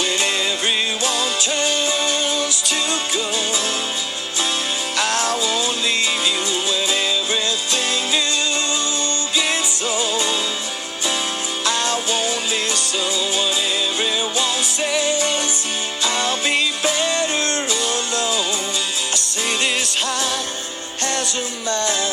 when everyone turns to go. I won't leave you when everything new gets old. I won't listen when everyone says I'll be better alone. I say this heart has a mind